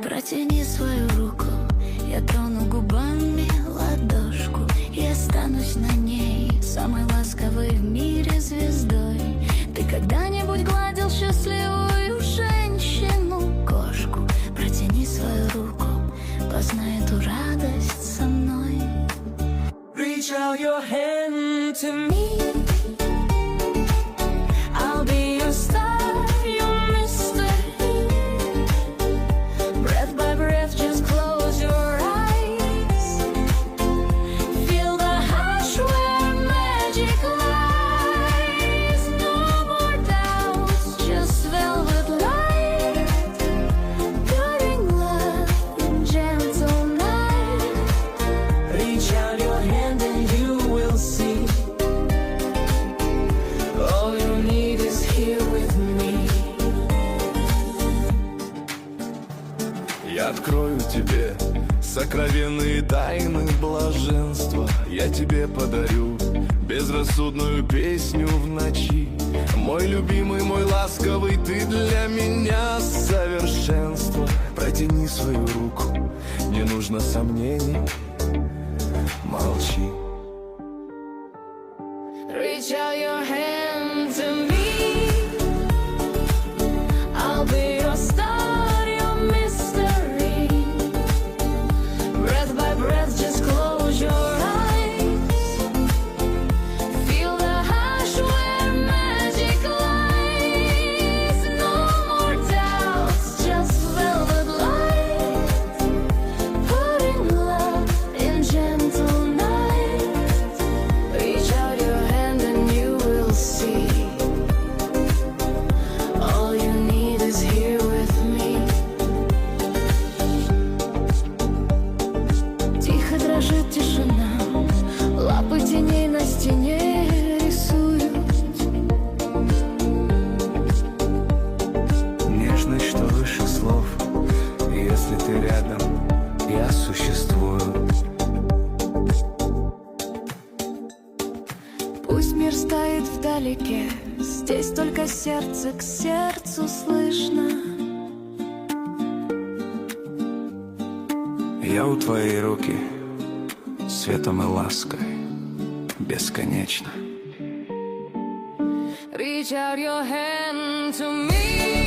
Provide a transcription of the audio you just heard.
Протяни свою руку, я трону губами ладошку и останусь на ней самой ласковой в мире звездой. Ты когда-нибудь гладил счастливую женщину-кошку? Протяни свою руку, познай эту радость со мной. Reach out your hand to me. I'll be your star, your mystery. Breath by breath, just close your eyes. Feel the hush where magic lies. No more doubts, just velvet light. Purring love in gentle night. Reach out your hand and you will see. All you need is here with me. Я открою тебе сокровенные тайны блаженства. Я тебе подарю безрассудную песню в ночи. Мой любимый, мой ласковый, ты для меня совершенство. Протяни свою руку, не нужно сомнений, молчи. Reach out your hand to me. I'll be your star, your mystery. Breath by breath, just close your eyes. Feel the hush where magic lies. No more doubts, just velvet light. Putting love in gentle night. Reach out your hand and you will see. All you need is here with me. Тихо дрожит тишина, лапы теней на стене рисуют. Нежность, что выше слов. Если ты рядом, я существую. Пусть мир стоит вдалеке, здесь только сердце к сердцу слышно. Я у твоей руки, светом и лаской, бесконечно. Reach out your hand to me.